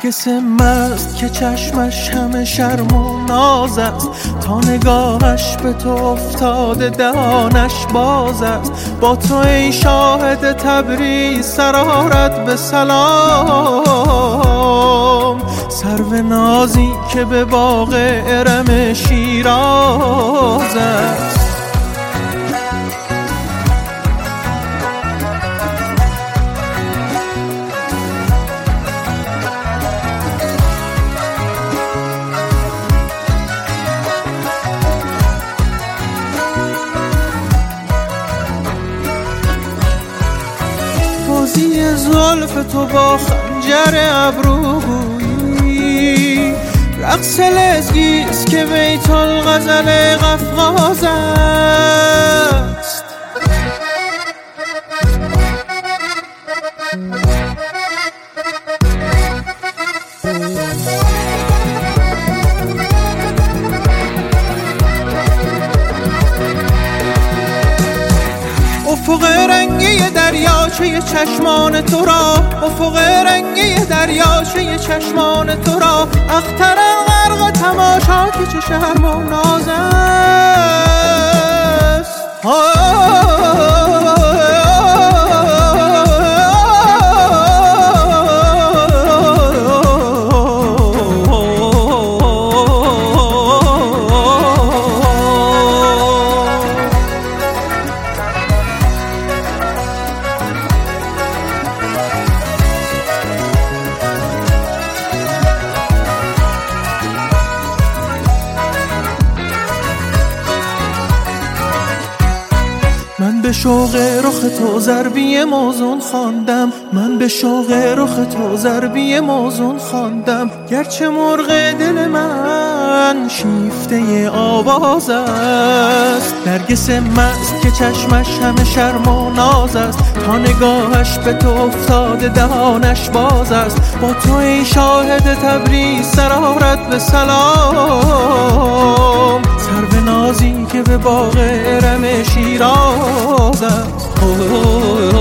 نرگس مست که چشمش همه شرم و ناز است، تا نگاهش به تو افتاده دهانش باز است. با تو ای شاهد تبریز سرارت به سلام، سرو نازی که به باغ ارم شیراز است. بازی زلف تو با خنجر ابرویی، رقص لزگیست که بیت الغزل قفقاز است. افق رنگی دریاچه چشمان تو را، افق رنگی دریاچه چشمان تو را، اختر غرق تماشا که چه شرم و ناز است. من به شوق رخ تو ضربی موزون خواندم، من به شوق رخ تو ضربی موزون خواندم، گرچه مرغ دل من شیفته آواز است. نرگس مست که چشمش همه شرم و ناز است، تا نگاهش به تو افتاده دهانش باز است. با تو ای شاهد تبریز سرارت به سلام، سرو نازی که به باغ ارم شیراز است.